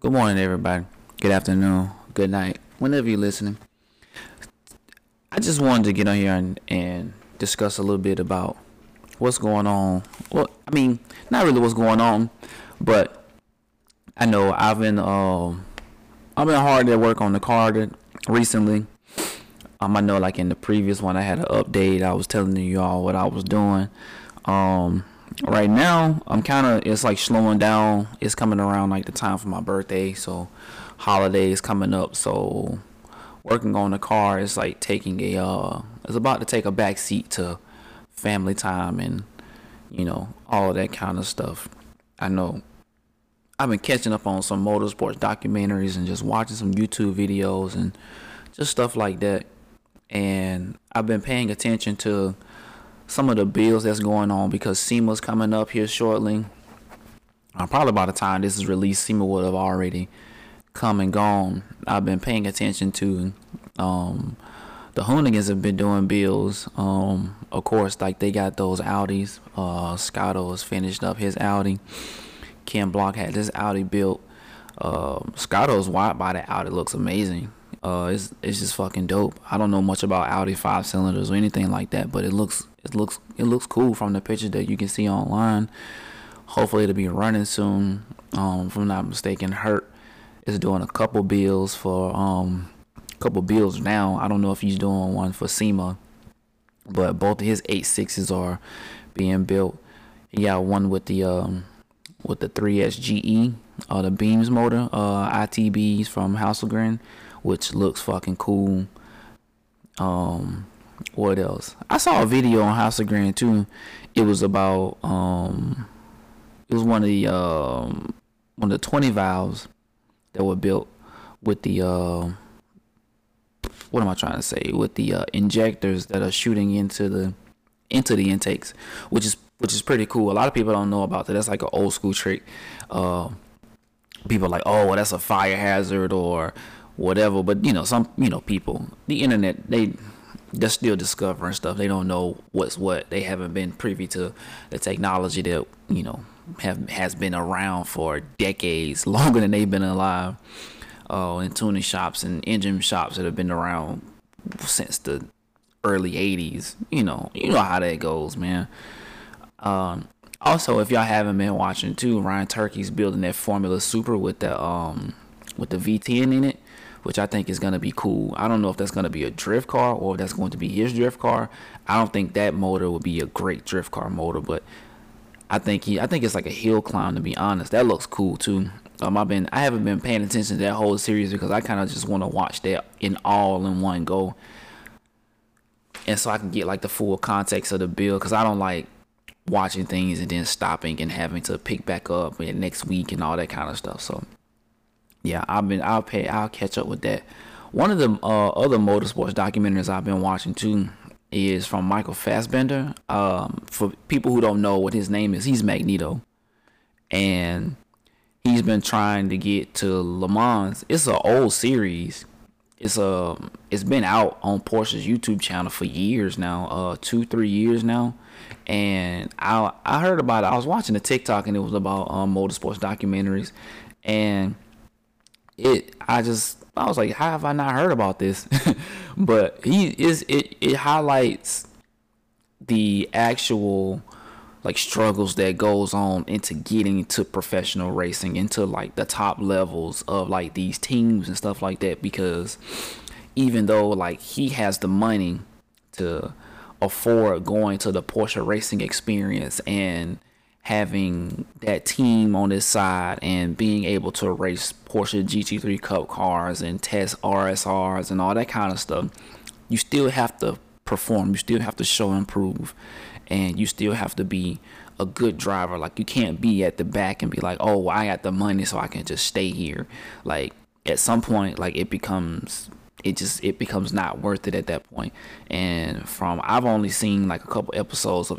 Good morning, everybody. Good afternoon. Good night. Whenever you're listening. I just wanted to get on here and discuss a little bit about what's going on. Well, I mean, not really what's going on, but I know I've been hard at work on the car recently. I know like in the previous one I had an update. I was telling you all what I was doing. Right now I'm it's like slowing down. It's coming around like the time for my birthday, so holidays coming up. So working on the car is like it's about to take a back seat to family time and all of that kind of stuff. I know I've been catching up on some motorsports documentaries and just watching some YouTube videos and just stuff like that. And I've been paying attention to some of the bills that's going on because SEMA's coming up here shortly. Probably by the time this is released, SEMA would have already come and gone. I've been paying attention to the Hoonigans have been doing bills. Of course, like they got those Audis. Scotto has finished up his Audi. Ken Block had this Audi built. Scotto's wide body Audi looks amazing. It's just fucking dope. I don't know much about Audi 5 cylinders or anything like that, but it looks cool from the pictures that you can see online. Hopefully it'll be running soon. If I'm not mistaken, Hurt is doing a couple bills now. I don't know if he's doing one for SEMA, but both of his 8.6s are being built. He got one with the 3S GE, the Beams motor, ITBs from Hasselgren, which looks fucking cool. What else? I saw a video on Hasselgren too. It was about it was one of the 20 valves that were built with the what am I trying to say? With the injectors that are shooting into the intakes, which is pretty cool. A lot of people don't know about that. That's like an old school trick. People are like, oh, well, that's a fire hazard or whatever. But some people, the internet, they're still discovering stuff. They don't know what's what. They haven't been privy to the technology that has been around for decades, longer than they've been alive. In tuning shops and engine shops that have been around since the early 80s. You know how that goes, man. Also, if y'all haven't been watching too, Ryan Turkey's building that Formula Super with the V10 in it, which I think is gonna be cool. I don't know if that's gonna be a drift car or if that's going to be his drift car. I don't think that motor would be a great drift car motor, but I think it's like a hill climb, to be honest. That looks cool too. I haven't been paying attention to that whole series because I kind of just want to watch that in one go, and so I can get like the full context of the build, because I don't like watching things and then stopping and having to pick back up next week and all that kind of stuff. So yeah, I'll catch up with that. One of the other motorsports documentaries I've been watching too is from Michael Fassbender. For people who don't know what his name is, he's Magneto, and he's been trying to get to Le Mans. It's an old series. It's been out on Porsche's YouTube channel for years now, 2-3 years now. And I heard about it. I was watching a TikTok and it was about motorsports documentaries, and I was like, how have I not heard about this? But it highlights the actual like struggles that goes on into getting to professional racing, into like the top levels of like these teams and stuff like that. Because even though like he has the money to afford going to the Porsche racing experience and having that team on his side and being able to race Porsche GT3 Cup cars and test RSRs and all that kind of stuff, you still have to perform. You still have to show and prove, and you still have to be a good driver. Like, you can't be at the back and be like, oh, well, I got the money so I can just stay here. Like, at some point, like, it becomes not worth it at that point. And I've only seen like a couple episodes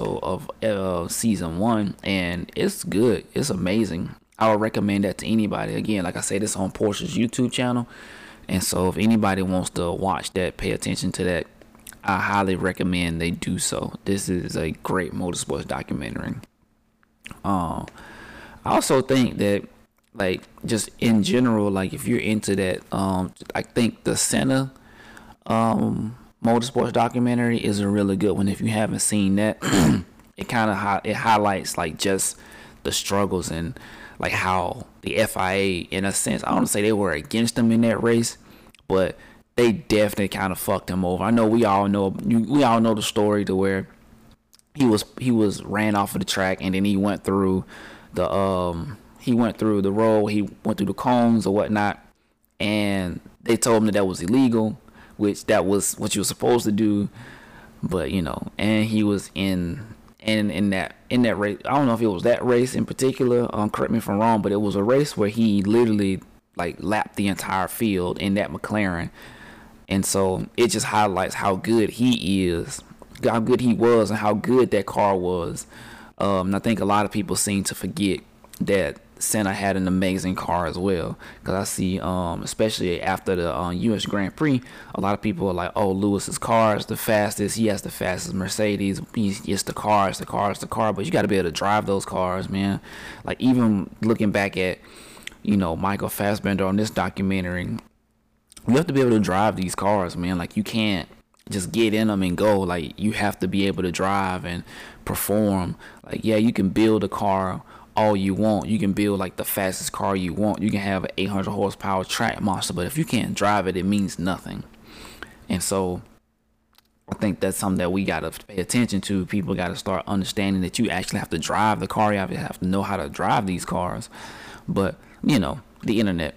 of season 1, and it's good. It's amazing. I would recommend that to anybody. Again, like I said, it's on Porsche's YouTube channel, and so if anybody wants to watch that, pay attention to that, I highly recommend they do so. This is a great motorsports documentary. I also think that like just in general, like if you're into that, I think the Senna motorsports documentary is a really good one. If you haven't seen that, it kind of it highlights like just the struggles and like how the FIA, in a sense, I don't want to say they were against them in that race, but they definitely kind of fucked him over. I know we all know the story to where he was ran off of the track, and then he went through the road, he went through the cones or whatnot, and they told him that was illegal, which that was what you were supposed to do. But and he was in that race. I don't know if it was that race in particular. Correct me if I'm wrong, but it was a race where he literally like lapped the entire field in that McLaren, and so it just highlights how good he is, how good he was, and how good that car was. And I think a lot of people seem to forget that Senna had an amazing car as well. Because I see, especially after the U.S. Grand Prix, a lot of people are like, "Oh, Lewis's car is the fastest. He has the fastest Mercedes. It's the car. It's the car. It's the car." But you got to be able to drive those cars, man. Like even looking back at, Michael Fassbender on this documentary, you have to be able to drive these cars, man. Like you can't just get in them and go. Like you have to be able to drive and perform. Like yeah, you can build a car all you want. You can build like the fastest car you want. You can have an 800 horsepower track monster, but if you can't drive it, it means nothing. And so I think that's something that we got to pay attention to. People got to start understanding that you actually have to drive the car. You have to know how to drive these cars. But the internet.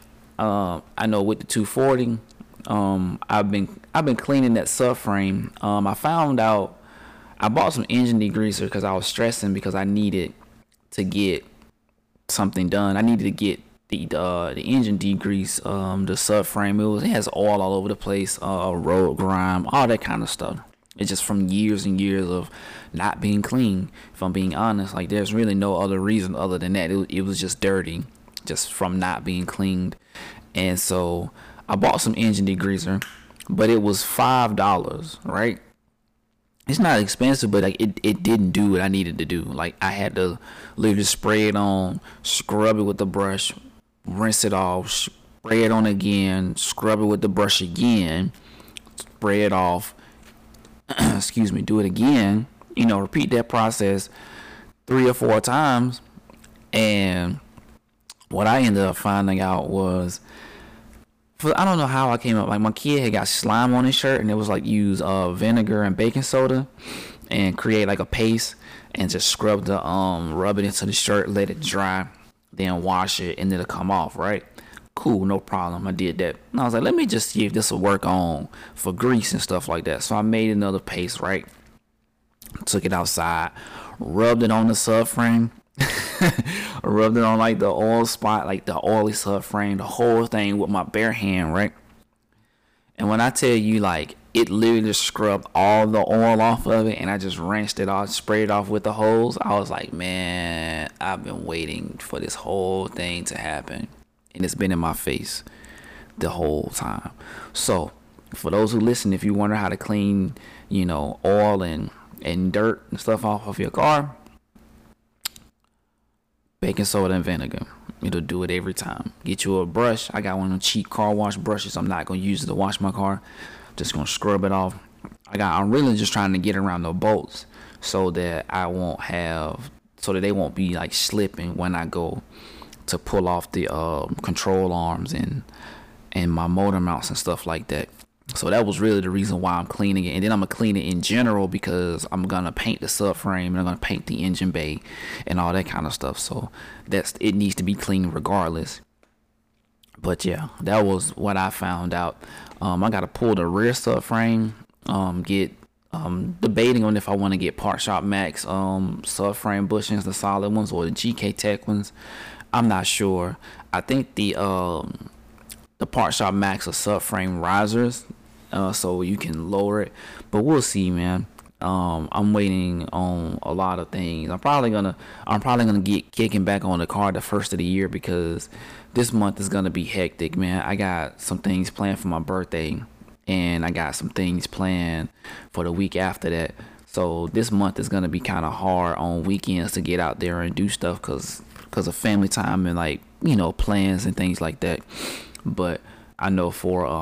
I know with the 240, I've been cleaning that subframe. I found out I bought some engine degreaser because I was stressing because I needed to get something done. I needed to get the engine degrease, the subframe. It has oil all over the place, road grime, all that kind of stuff. It's just from years and years of not being clean. If I'm being honest, like there's really no other reason other than that. It was just dirty, just from not being cleaned. And so I bought some engine degreaser, but it was $5, right? It's not expensive, but like it didn't do what I needed to do. Like I had to literally spray it on, scrub it with the brush, rinse it off, spray it on again, scrub it with the brush again, spray it off, excuse me, do it again, repeat that process 3 or 4 times. And what I ended up finding out was, I don't know how I came up. Like my kid had got slime on his shirt, and it was like use vinegar and baking soda, and create like a paste, and just scrub rub it into the shirt, let it dry, then wash it, and it'll come off, right? Cool, no problem. I did that, and I was like, let me just see if this will work on for grease and stuff like that. So I made another paste, right? Took it outside, rubbed it on the subframe. Rubbed it on like the oil spot, like the oily subframe, the whole thing with my bare hand, right? And when I tell you, like, it literally just scrubbed all the oil off of it, and I just rinsed it off, sprayed it off with the hose. I was like, man, I've been waiting for this whole thing to happen, and it's been in my face the whole time. So for those who listen, if you wonder how to clean, oil and dirt and stuff off of your car, baking soda and vinegar. It'll do it every time. Get you a brush. I got one of them cheap car wash brushes. I'm not gonna use it to wash my car. Just gonna scrub it off. I'm really just trying to get around the bolts so that they won't be like slipping when I go to pull off the control arms and my motor mounts and stuff like that. So that was really the reason why I'm cleaning it. And then I'm going to clean it in general because I'm going to paint the subframe and I'm going to paint the engine bay and all that kind of stuff. So it needs to be cleaned regardless. But yeah, that was what I found out. I got to pull the rear subframe, debating on if I want to get Part Shop Max subframe bushings, the solid ones, or the GK Tech ones. I'm not sure. I think the Part Shop Max are subframe risers, so you can lower it, but we'll see, man. I'm waiting on a lot of things. I'm probably gonna get kicking back on the car the first of the year because this month is gonna be hectic, man. I got some things planned for my birthday, and I got some things planned for the week after that. So this month is gonna be kind of hard on weekends to get out there and do stuff because of family time and like plans and things like that. But I know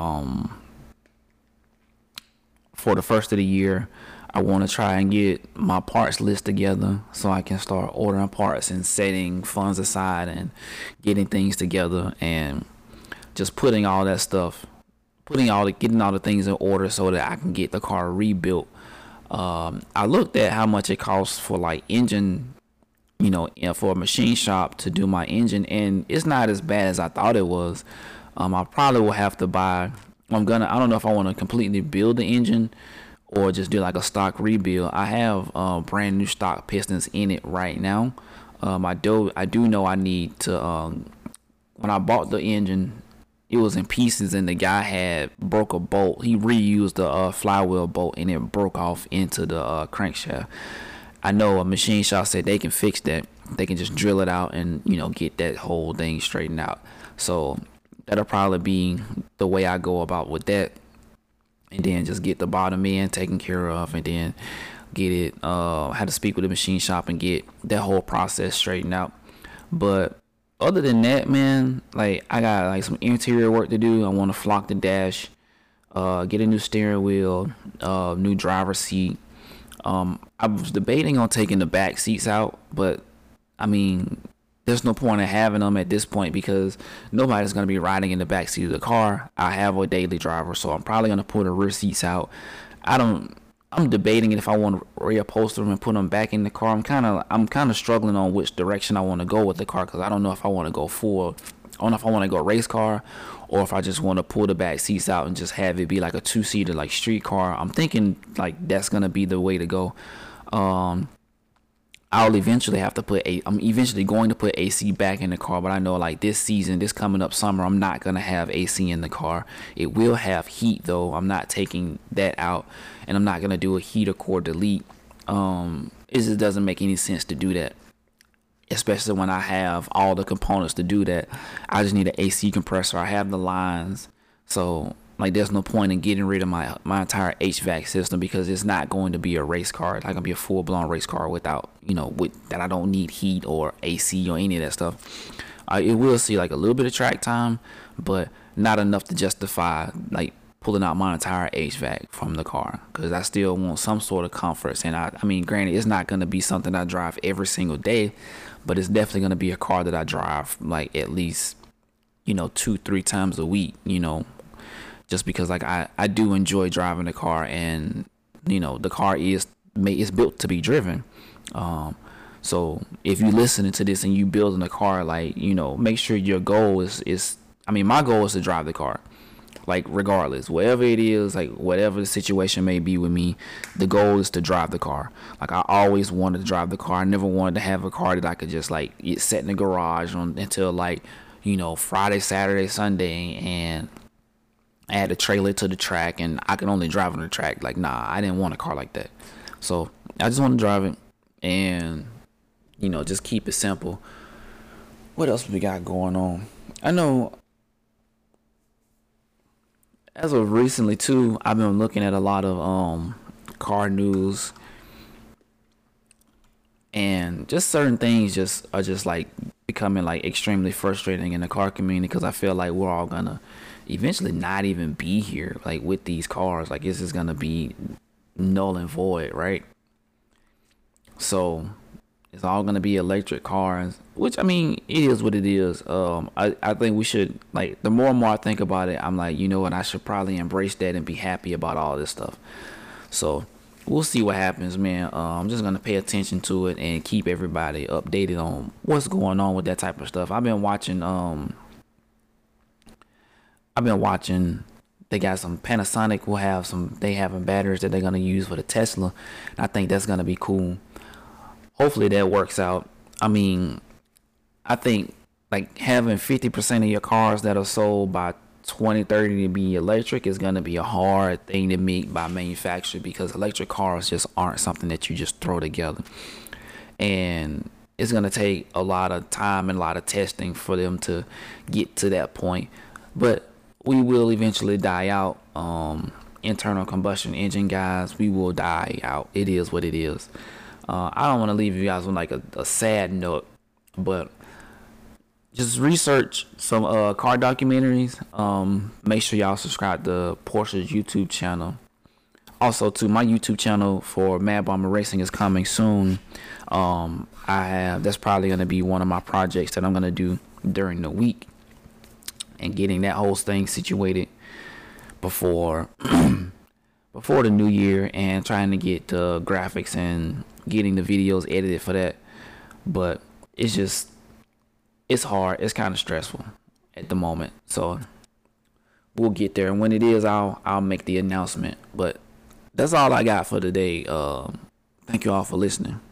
for the first of the year, I want to try and get my parts list together so I can start ordering parts and setting funds aside and getting things together and just putting all that stuff, getting all the things in order so that I can get the car rebuilt. I looked at how much it costs for like engine, for a machine shop to do my engine, and it's not as bad as I thought it was. I probably will have to buy. I don't know if I want to completely build the engine or just do like a stock rebuild. I have brand new stock pistons in it right now. I do know I need to. When I bought the engine, it was in pieces, and the guy had broke a bolt. He reused the flywheel bolt, and it broke off into the crankshaft. I know a machine shop said they can fix that. They can just drill it out and get that whole thing straightened out. So that'll probably be the way I go about with that, and then just get the bottom end taken care of, and then get it. Had to speak with the machine shop and get that whole process straightened out. But other than that, man, like I got like some interior work to do. I want to flock the dash, get a new steering wheel, new driver's seat. I was debating on taking the back seats out, but I mean, there's no point in having them at this point because nobody's going to be riding in the back seat of the car. I have a daily driver, so I'm probably going to pull the rear seats out. I'm debating if I want to reupholster them and put them back in the car. I'm kind of struggling on which direction I want to go with the car because I don't know if I want to go full. I don't know if I want to go race car or if I just want to pull the back seats out and just have it be like a 2-seater like street car. I'm thinking like that's gonna be the way to go. I'm eventually going to put AC back in the car, but I know like this coming up summer, I'm not going to have AC in the car. It will have heat though. I'm not taking that out, and I'm not going to do a heater core delete. It just doesn't make any sense to do that, especially when I have all the components to do that. I just need an AC compressor. I have the lines. So like there's no point in getting rid of my entire HVAC system because it's not going to be a race car. It's not gonna be a full blown race car without with that. I don't need heat or AC or any of that stuff. It will see like a little bit of track time, but not enough to justify like pulling out my entire HVAC from the car because I still want some sort of comforts. And I mean, granted, it's not gonna be something I drive every single day, but it's definitely gonna be a car that I drive like at least 2-3 times a week. Just because like I do enjoy driving the car, and the car is built to be driven. So if you're listening to this and you building a car, like make sure your goal is my goal is to drive the car, like regardless, whatever it is, like whatever the situation may be with me, the goal is to drive the car. Like I always wanted to drive the car. I never wanted to have a car that I could just like set in the garage until like Friday, Saturday, Sunday, and I had to trailer it to the track and I can only drive on the track. Like, nah, I didn't want a car like that. So I just want to drive it and, just keep it simple. What else we got going on? I know as of recently too, I've been looking at a lot of car news, and just certain things are just like becoming like extremely frustrating in the car community because I feel like we're all gonna eventually not even be here like with these cars. Like this is gonna be null and void, right? So it's all gonna be electric cars, which I mean it is what it is. I think we should, like, the more and more I think about it, I'm like, what, I should probably embrace that and be happy about all this stuff. So we'll see what happens, man. I'm just gonna pay attention to it and keep everybody updated on what's going on with that type of stuff. I've been watching they got some Panasonic they having batteries that they're gonna use for the Tesla. And I think that's gonna be cool. Hopefully that works out. I mean, I think like having 50% of your cars that are sold by 2030 to be electric is gonna be a hard thing to meet by manufacturer because electric cars just aren't something that you just throw together. And it's gonna take a lot of time and a lot of testing for them to get to that point. But we will eventually die out. Internal combustion engine guys, we will die out. It is what it is. I don't want to leave you guys on like a sad note, but just research some car documentaries. Make sure y'all subscribe to Porsche's YouTube channel. Also, to my YouTube channel for Mad Bomber Racing is coming soon. That's probably gonna be one of my projects that I'm gonna do during the week, and getting that whole thing situated before before the new year, and trying to get the graphics and getting the videos edited for that. But it's hard. It's kind of stressful at the moment. So we'll get there, and when it is, I'll make the announcement. But that's all I got for today. Thank you all for listening.